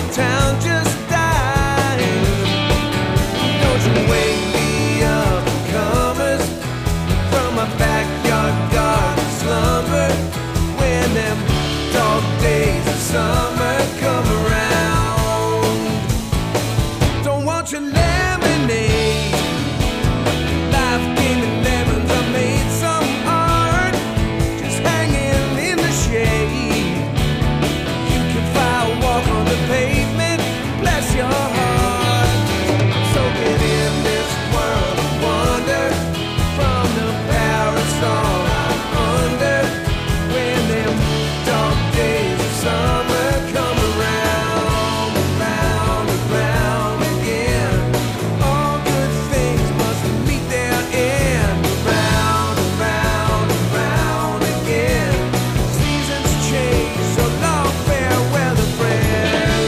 town just died. Don't you wake me up, comers, from my backyard garden slumber, when them dog days of summer come around. Don't want your lemonade, life gave me lemons, I made some art, just hanging in the shade. You can fly a walk on the pavement, bless your heart. Soaking in this world of wonder, from the parasol I'm under, when them dark days of summer come around, around, around again. All good things must meet their end, around, around, around again. Seasons change, so long farewell to friends.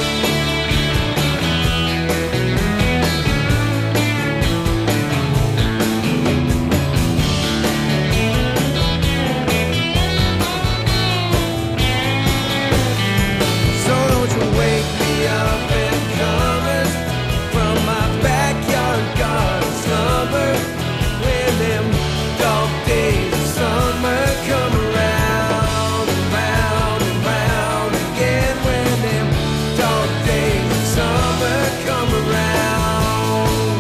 So don't you wake me up and comers, from my backyard garden slumber, when them dog days of summer come around, around, around again. When them dog days of summer come around.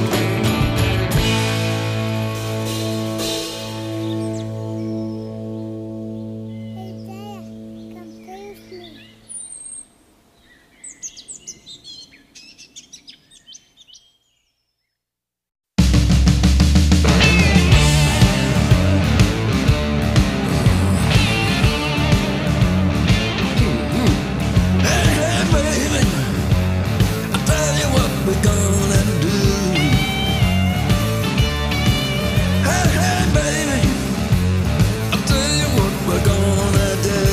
Hey Dad, come play with me. Hey, baby, I tell you what we're gonna do. Hey, baby, I tell you what we're gonna do.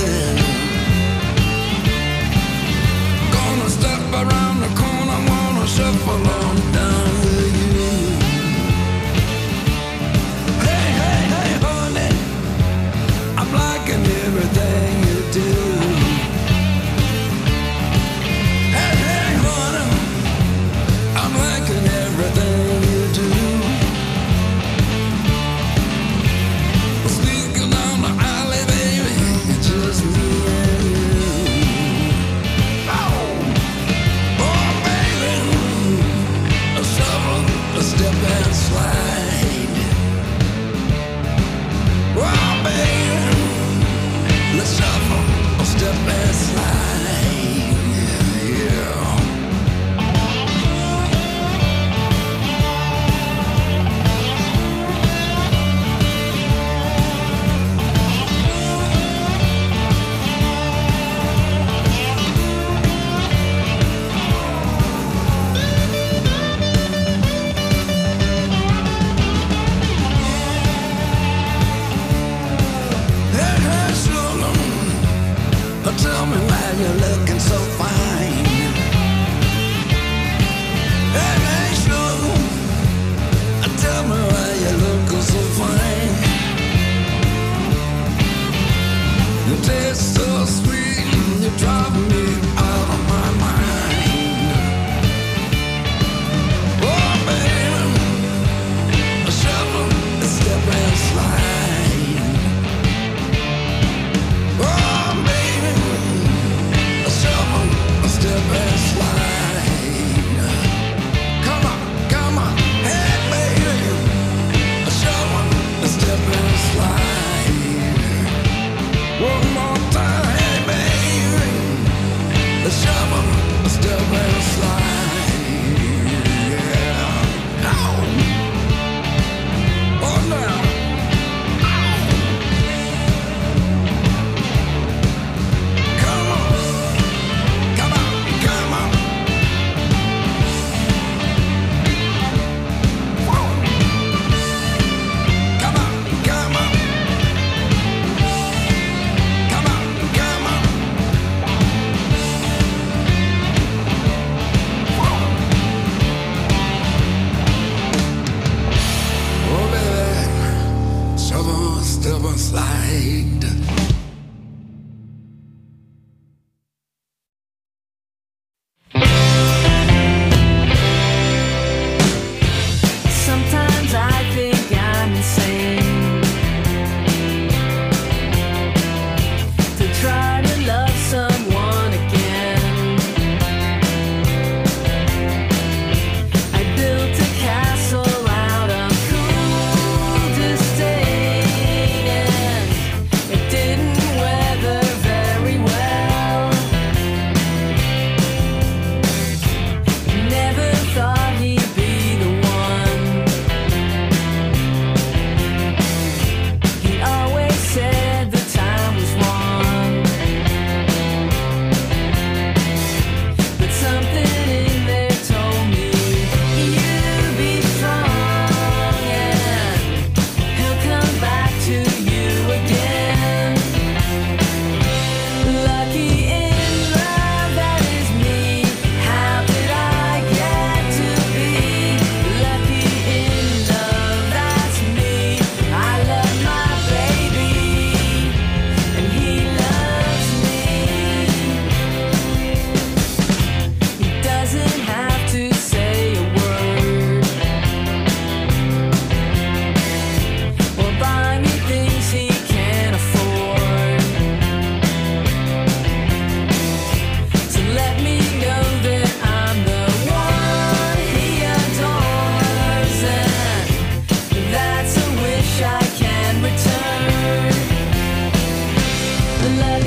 Gonna step around the corner, wanna shuffle on down with you. Hey, honey, I'm liking everything you do. Hey, honey, I'm liking everything you do. Sneaking down the alley, baby, it's just me and you. Oh, baby, a shovel, a step and slide. Oh, baby, let's shuffle, a step and slide. Yeah. Hey, Shalom, tell me why you're looking so fine. Hey, Shalom, tell me why you're looking so fine. You taste so sweet, you drive me out of my mind. Oh, baby, a shovel, a step and slide. Oh, baby, a shovel,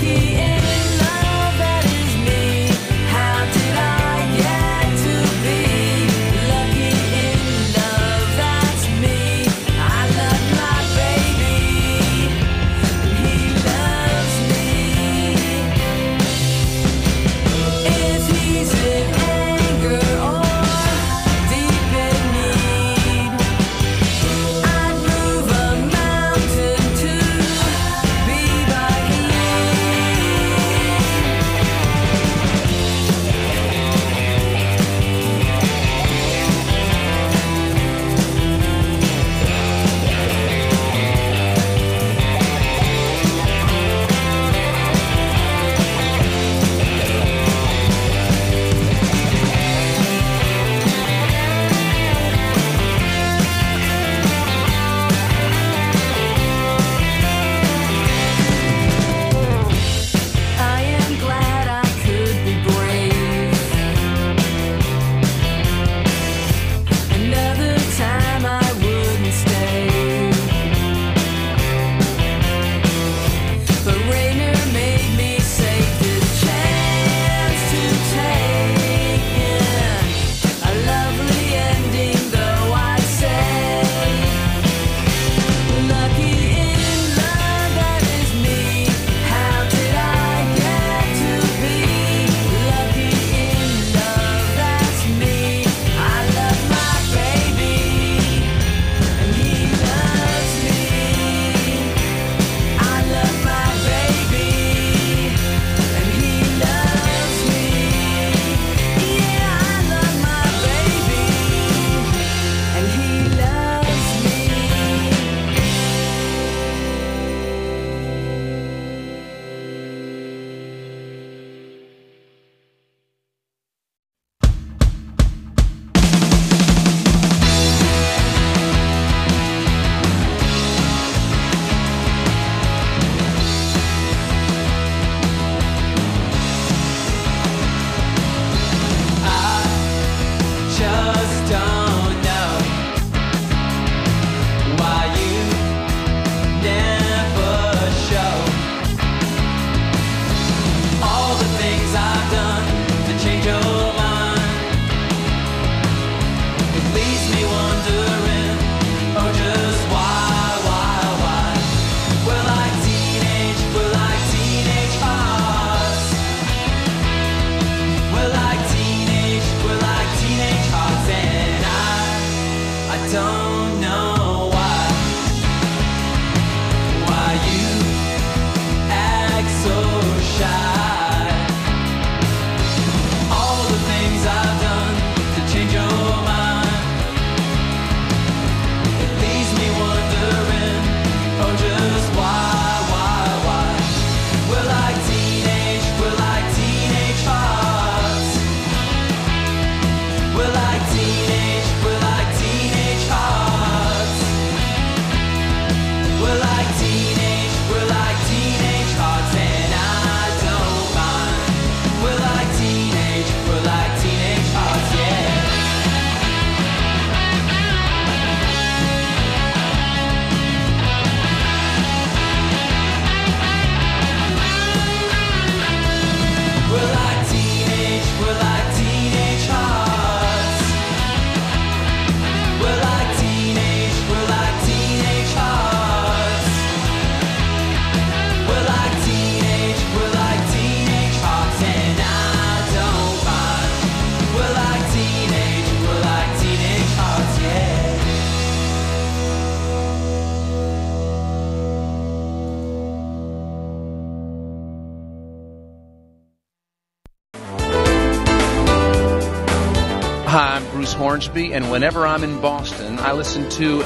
Hi, I'm Bruce Hornsby, and whenever I'm in Boston, I listen to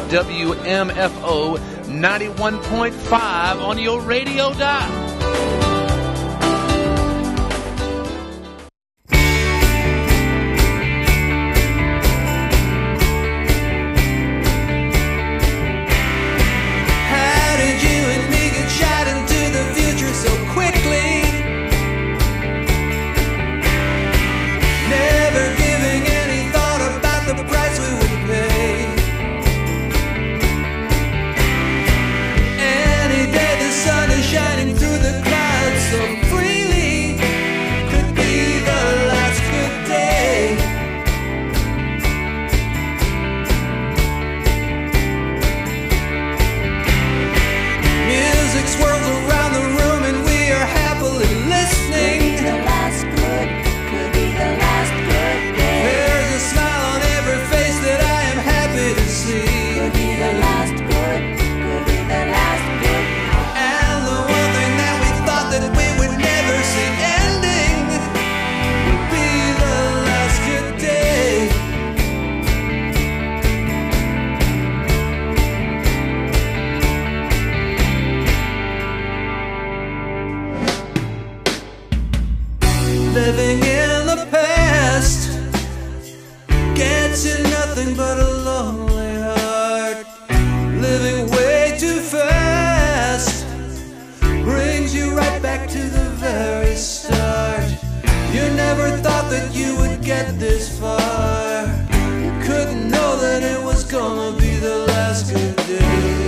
WMFO 91.5 on your radio dial. Through living in the past gets you nothing but a lonely heart. Living way too fast brings you right back to the very start. You never thought that you would get this far. You couldn't know that it was gonna be the last good day.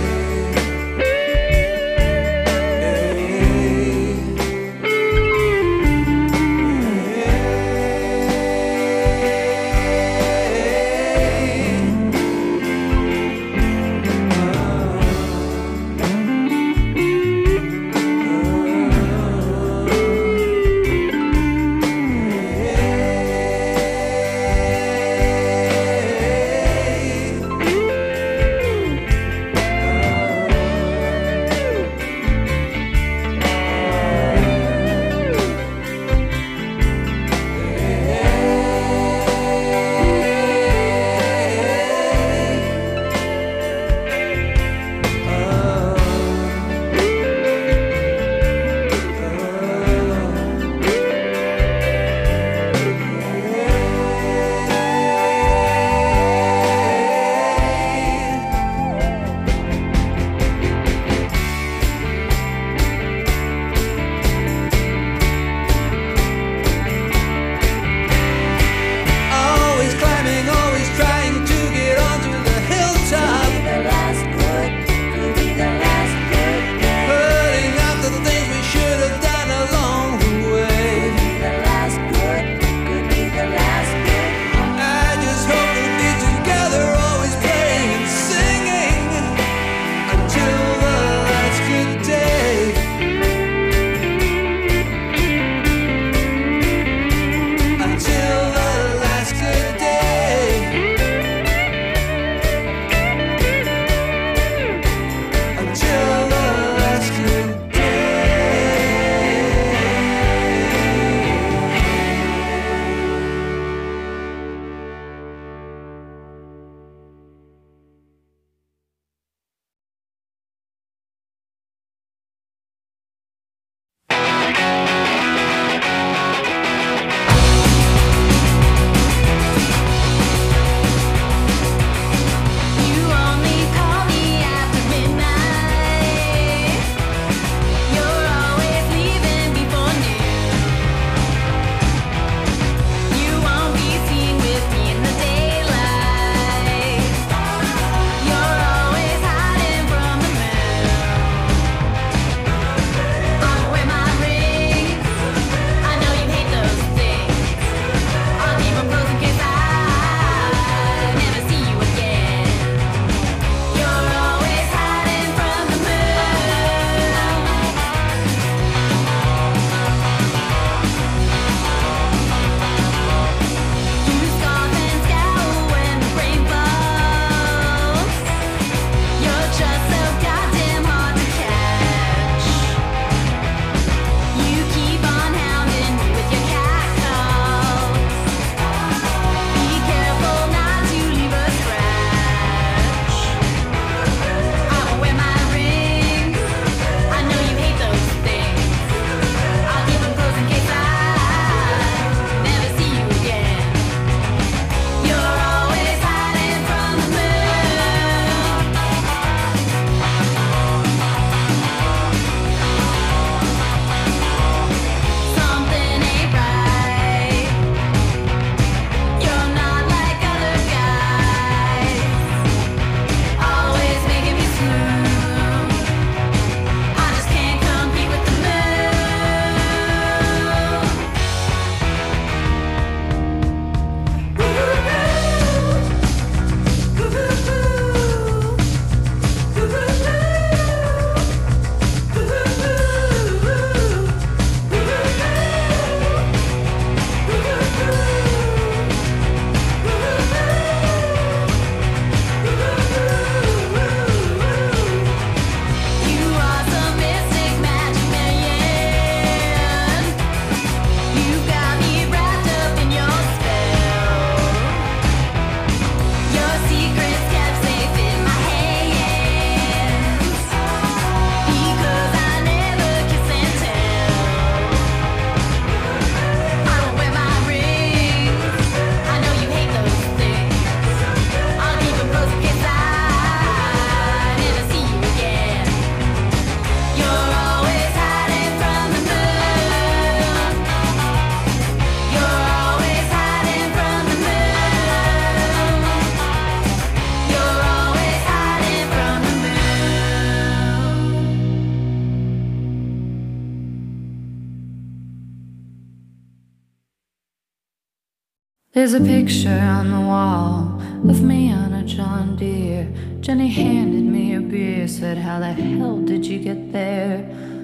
There's a picture on the wall of me on a John Deere. Jenny handed me a beer, said, how the hell did you get there?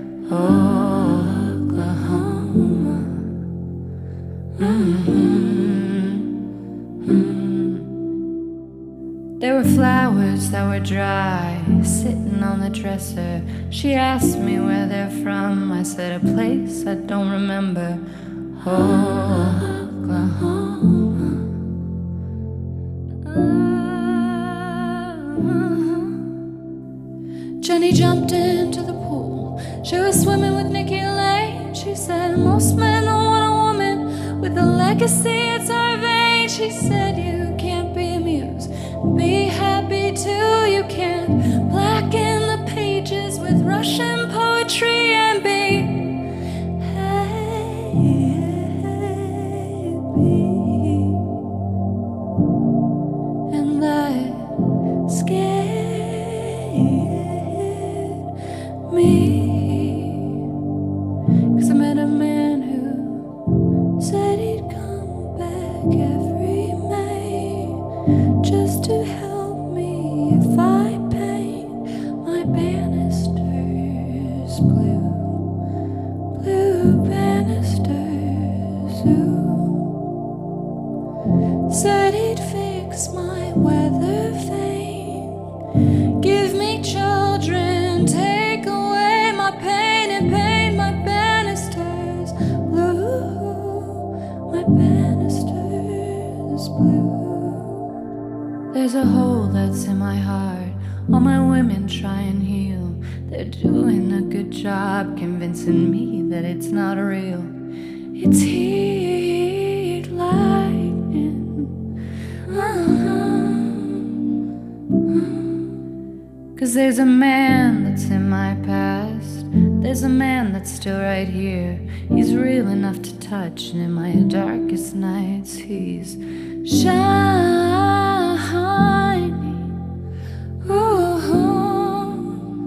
Oklahoma. There were flowers that were dry, sitting on the dresser. She asked me where they're from. I said, a place I don't remember. Oklahoma. Jenny jumped into the pool. She was swimming with Nikki Lane. She said, most men don't want a woman with a legacy, it's our vein. She said, you can't be amused, be happy too. You can't blacken the pages with Russian poetry and be happy. And that scared me, 'cause I met a man who said he'd come back every May just to help me if I paint my banisters blue, blue banisters. Ooh. Said he'd fix my weather vane, give me children, take away my pain and paint my banisters blue, my banisters blue. There's a hole that's in my heart, all my women try and heal. They're doing a good job convincing me that it's not real. It's heat lightning. 'Cause there's a man that's in my past, there's a man that's still right here. He's real enough to touch, and in my darkest nights he's shining. Ooh.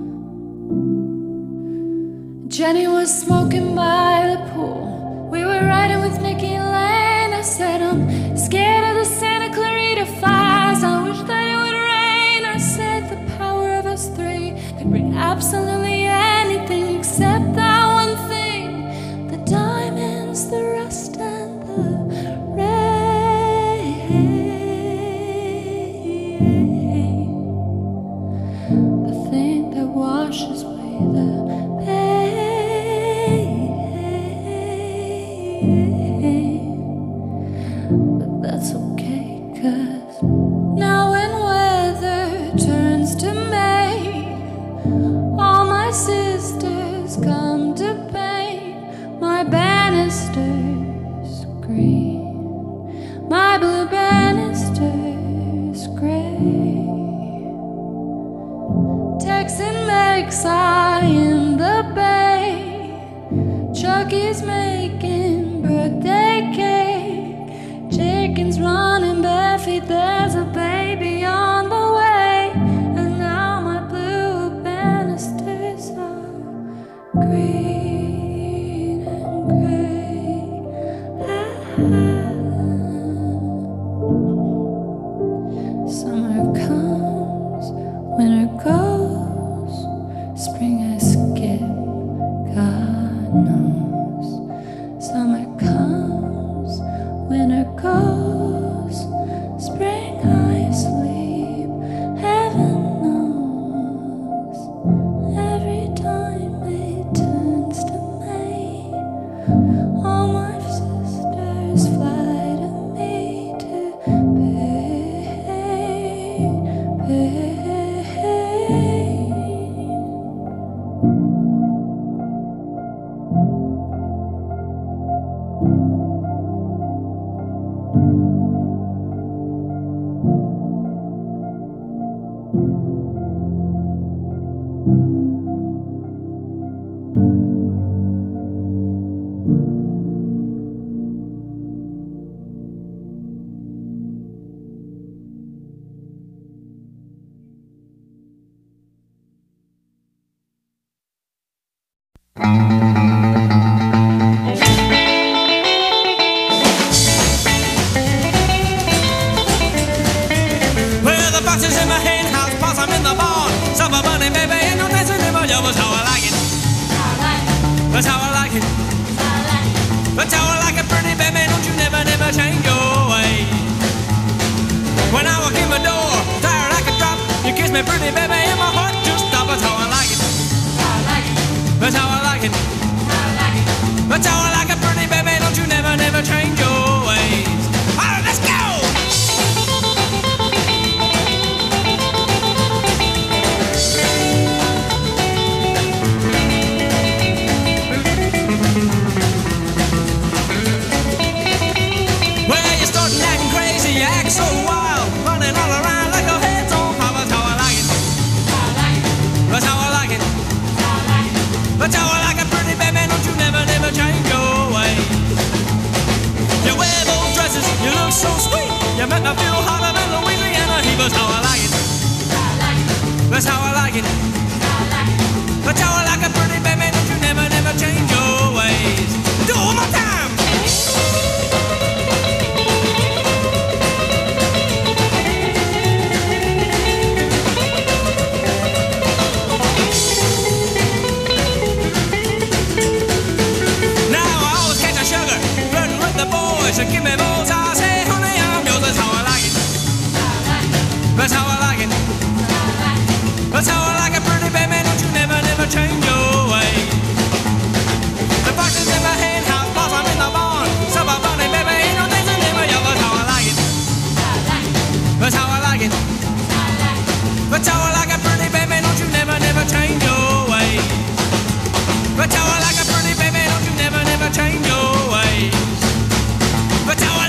Jenny was smoking by the pool. We were riding with Nikki Lane. I said, I'm scared of the Santa Clarita fires. I wish that it would rain. I said, the power of us three could bring absolutely anything except that one thing: the diamonds, the rust, and the rain. The thing that washes away the pain. But that's okay, 'cause now when weather turns to May, all my sisters come to paint my banisters green, my blue banisters gray. Texan makes eye in the bay. Chucky's making birthday cake. Chicken's running bare feet. There's a baby on the way. And now my blue banisters are green and gray. Summer comes, winter goes, spring I skip, God knows. Summer comes, winter goes, spring That's how I like it, pretty baby, don't you never, never change your way. When I walk in my door, tired I could drop, you kiss me, pretty baby, and my heart just stops. That's how I like it. That's how I like it. That's how I like it, pretty baby, don't you never, never change your ways. All right, let's go! Well, you're starting acting crazy, you act so wild, running all around like your head's on fire. That's how I like it. That's how I like it. That's how I like it, pretty baby, don't you never, never change your ways. You wear those dresses, you look so sweet, you make me feel hotter than Louisiana heat. That's how I like it. That's how I like it. That's how I like it, pretty baby, don't you never, never change your ways. Do it one more time. So give me those, I say, honey, I'm yours. That's how I like it. That's how I like it. That's how I like it, pretty baby, don't you never, never change your ways. The box is in my hand, house boss, I'm in the barn. Supper bunny, baby, ain't no dancing in my yard. That's how I like it. That's how I like it. That's how I like it, pretty baby, don't you never, never change your ways. That's how I like it, pretty baby, don't you never, never change your ways. That's how I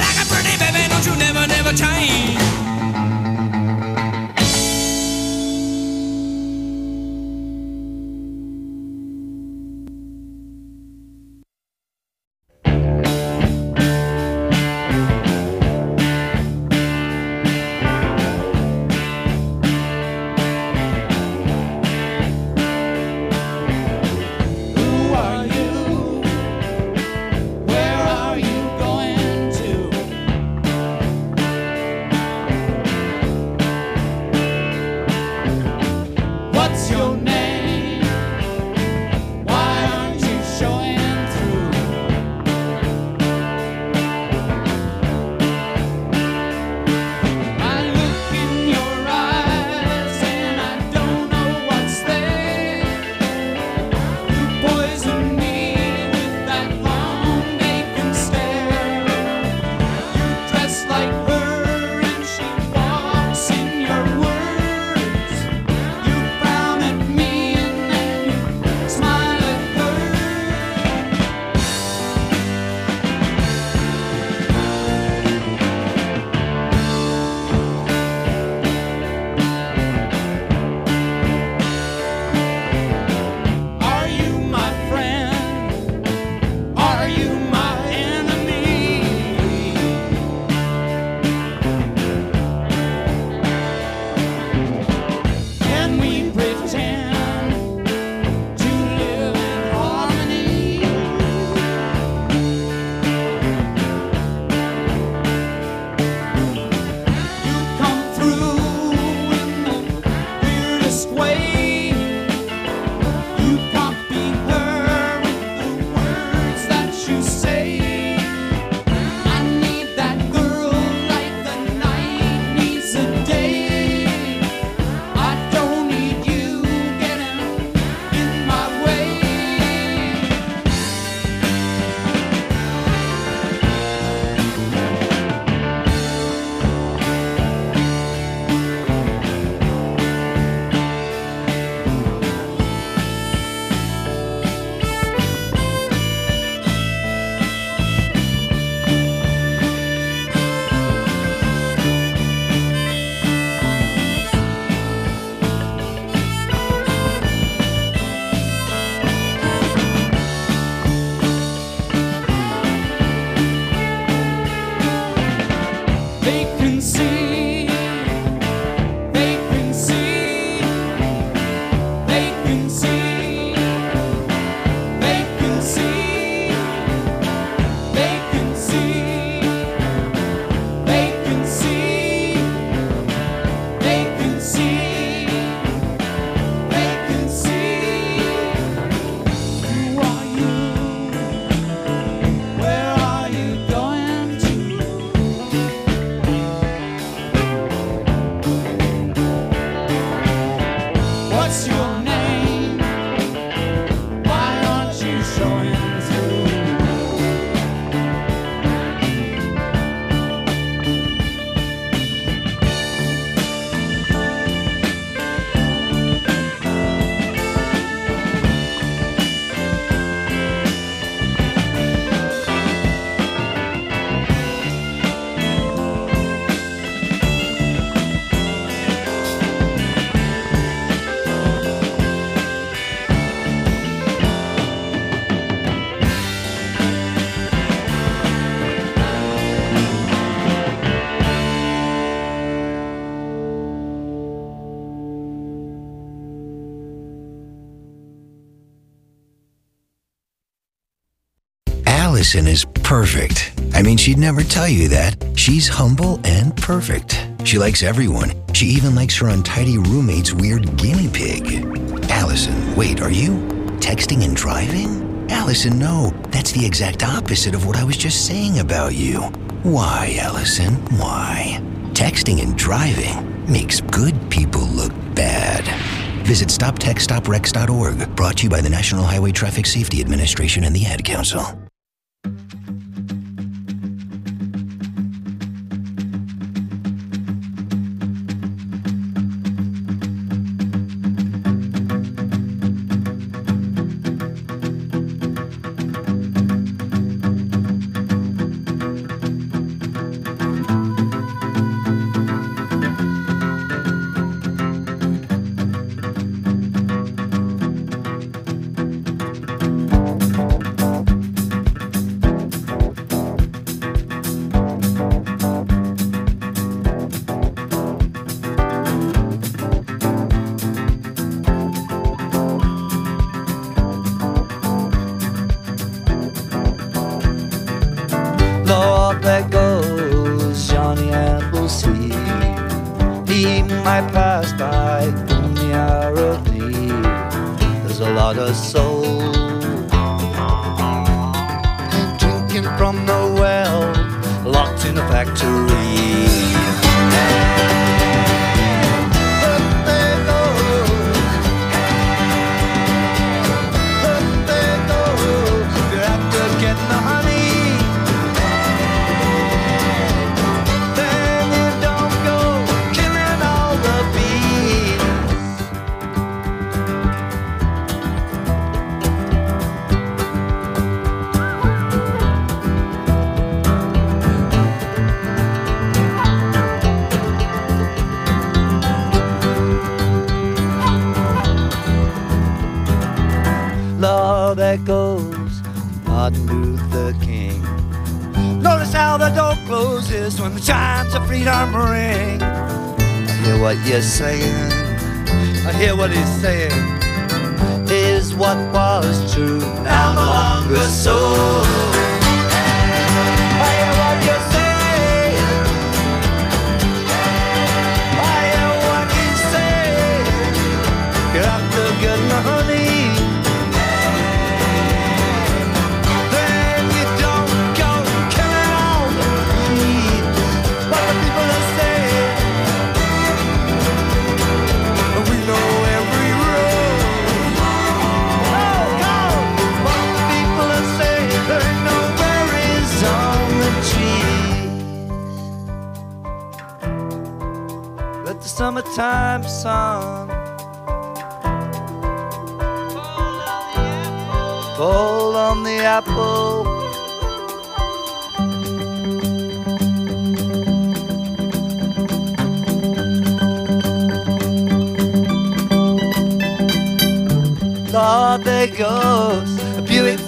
Allison is perfect. I mean, she'd never tell you that. She's humble and perfect. She likes everyone. She even likes her untidy roommate's weird guinea pig. Allison, wait, are you texting and driving? Allison, no. That's the exact opposite of what I was just saying about you. Why, Allison? Why? Texting and driving makes good people look bad. Visit StopTextStopWrecks.org, brought to you by the National Highway Traffic Safety Administration and the Ad Council. Lord, there goes Johnny Appleseed. He might pass by in the hour of need. There's a lot of soul drinking from the well, locked in a factory. Lord, there goes Martin Luther King. Notice how the door closes when the chimes of freedom ring. I hear what you're saying, I hear what he's saying. Is what was true now no longer so. I hear what you're saying, I hear what he's saying. You have to get money. Let the summertime sun fall on the apple. Lord, there goes a Buick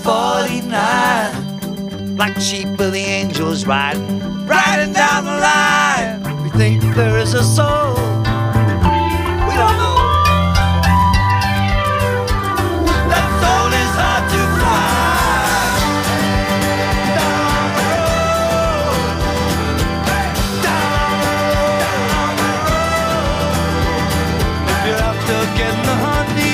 49, black sheep with the angels riding down the line. We think there is a soul, we don't know. That soul is hard to find. Down the road, down the road. If you have to get in the honey,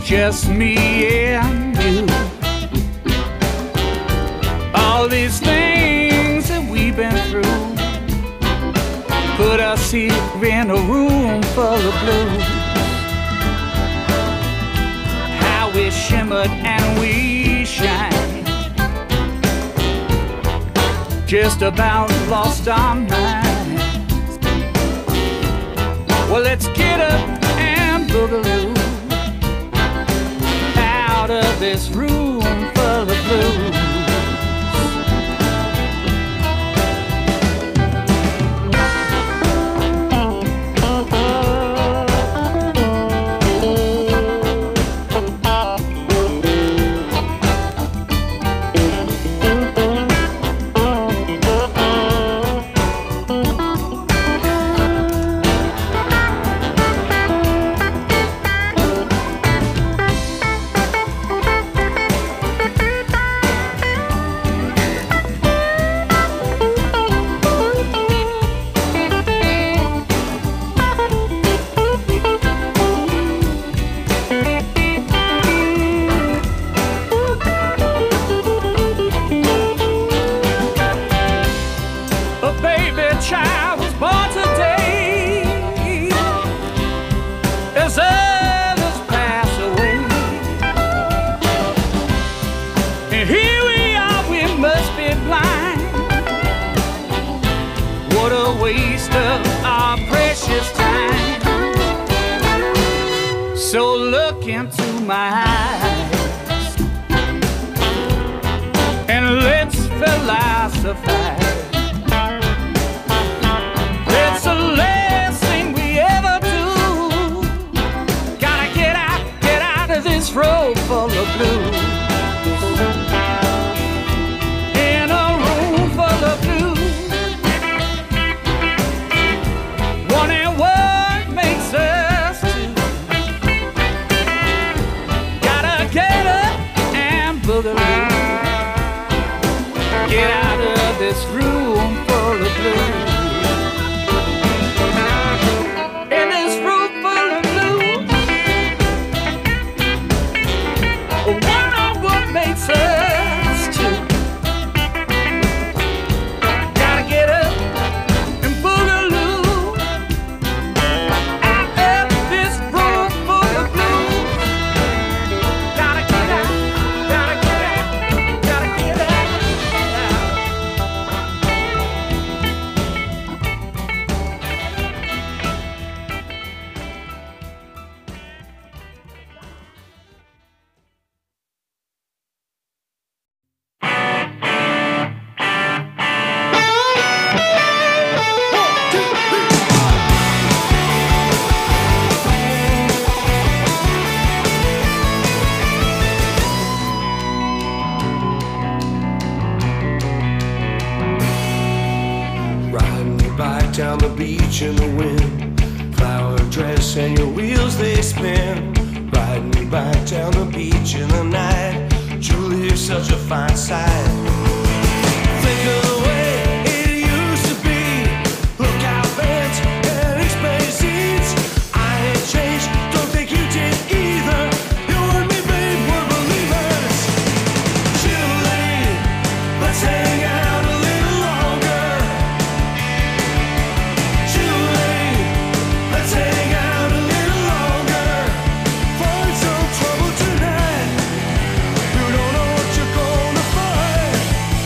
just me and you. All these things that we've been through put us here in a room full of blues. How we shimmered and we shine, just about lost our minds. Well, let's get up and boogaloo out of this room full of blues. So look into my eyes and let's philosophize. It's the last thing we ever do. Gotta get out of this road full of blues. In a room full of blues. Wondering what makes us two. Get up and boogaloo. Get out of this room full of blues. In this room full of blues, I wonder what makes us two. Gotta get up and boogaloo out of this room full of blues. Down the beach in the wind, flower dress and your wheels they spin. Riding me back down the beach in the night. Julie, you're such a fine sight. Think of the way it used to be. Look out, bands and expensive seats. I ain't changed, don't think you did either. You and me, babe, we're believers. Julie, let's hang out a little longer. Let's hang out a little longer. Find some trouble tonight. You don't know what you're gonna find.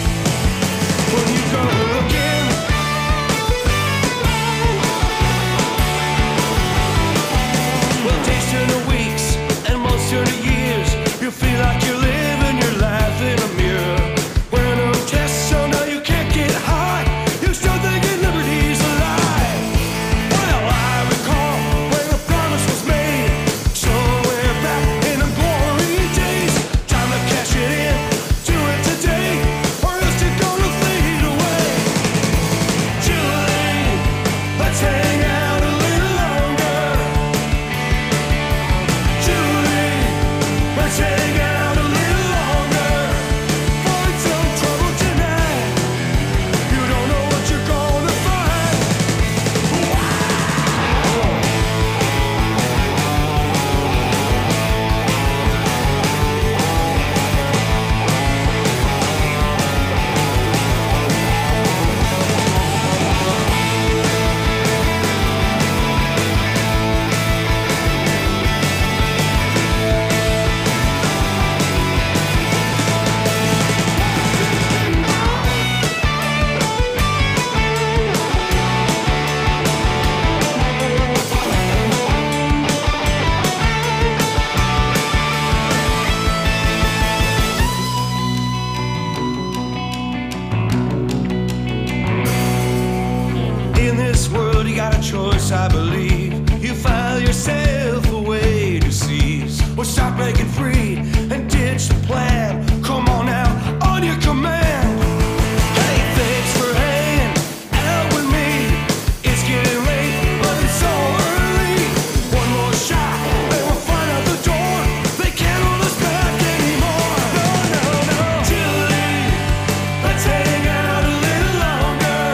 In this world, you got a choice, I believe. You file yourself away to seize, or start breaking free and ditch the plan. Come on now, on your command. Hey, thanks for hanging out with me. It's getting late, but it's so early. One more shot, and we'll find out the door. They can't hold us back anymore. No, no, no. Julie, let's hang out a little longer.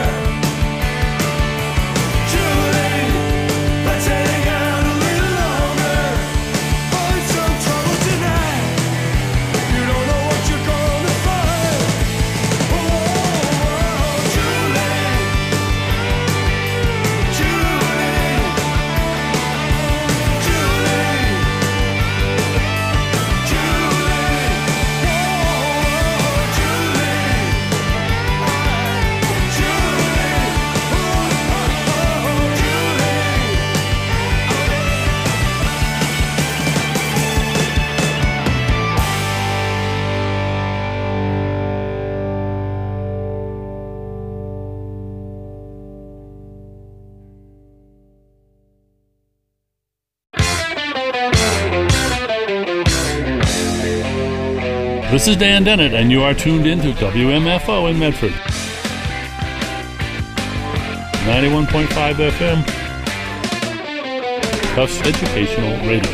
Julie, let's hang out a little longer. Find some trouble tonight. You don't know what you're gonna find. Oh, Julie, Julie, Julie, This is Dan Dennett, and you are tuned into WMFO in Medford. 91.5 FM. Tufts Educational Radio.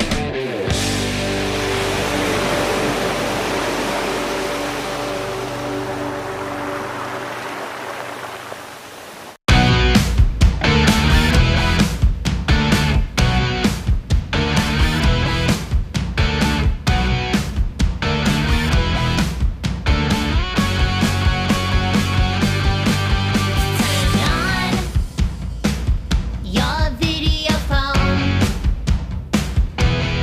Your video phone.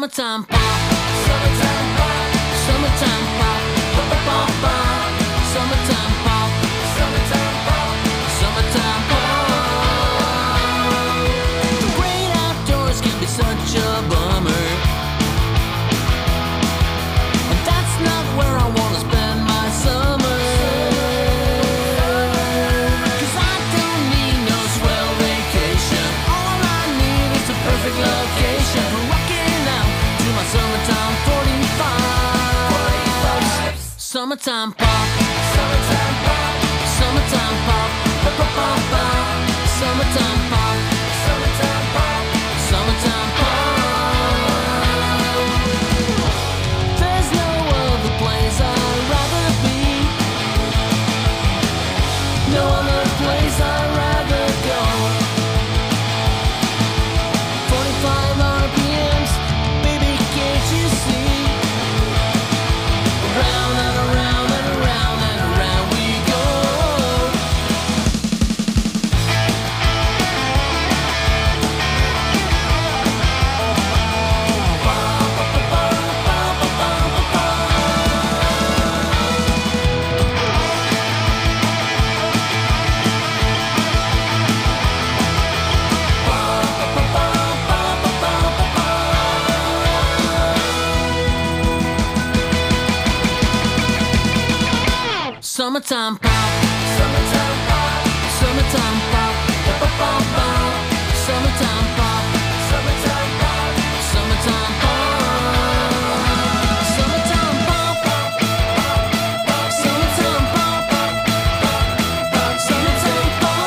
Summertime pop, summertime pop, summertime pop, ba-ba-ba-ba. Summertime pop, summertime pop, summertime pop. The great outdoors can be such a bummer, and that's not where I want to spend my summer. 'Cause I don't need no swell vacation. All I need is a perfect location for rocking out to my summertime 45. Summertime pop, summertime pop, summertime pop, ba-ba-ba-ba. Summertime pop, summertime pop, summertime pop. There's no other place I'd rather be, no other place I'd rather go. 45 RPMs, baby, can't you see? Around and around and around and around we go. Summertime pop, summertime pop, summertime pop, ba-ba-ba-ba. Summertime pop, summertime pop, summertime pop. Summertime pop, summertime pop, summertime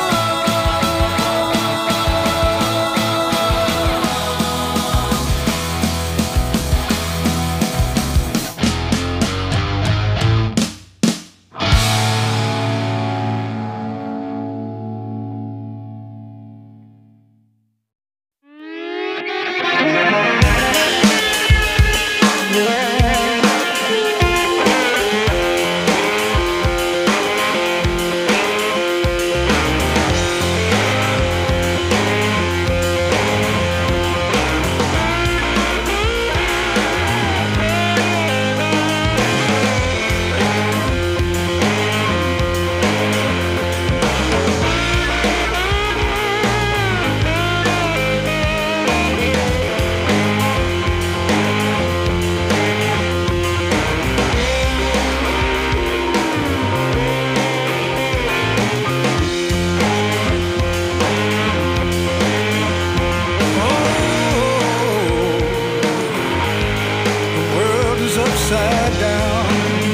Upside down.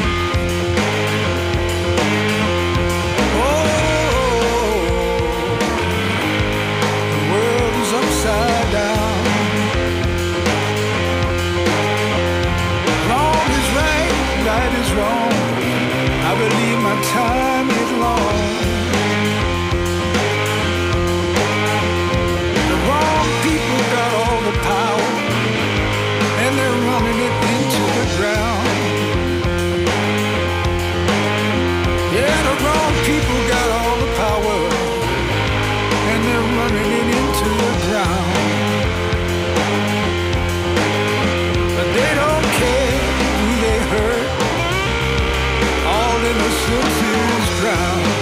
Oh, the world is upside down. Wrong is right, right is wrong. I believe my time is long. The wrong people got all the power, and they're running it into the ground. Yeah, the wrong people got all the power, and they're running it into the ground. But they don't care who they hurt. All innocence is drowned.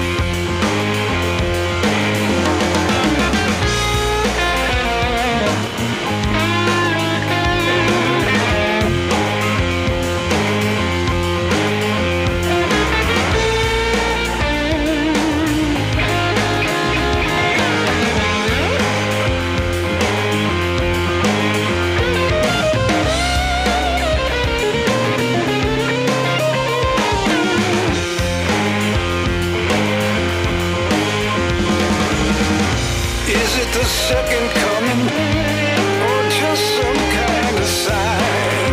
The second coming, or just some kind of sign?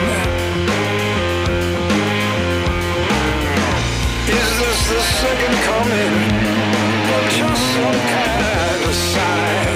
Is this the second coming, or just some kind of sign?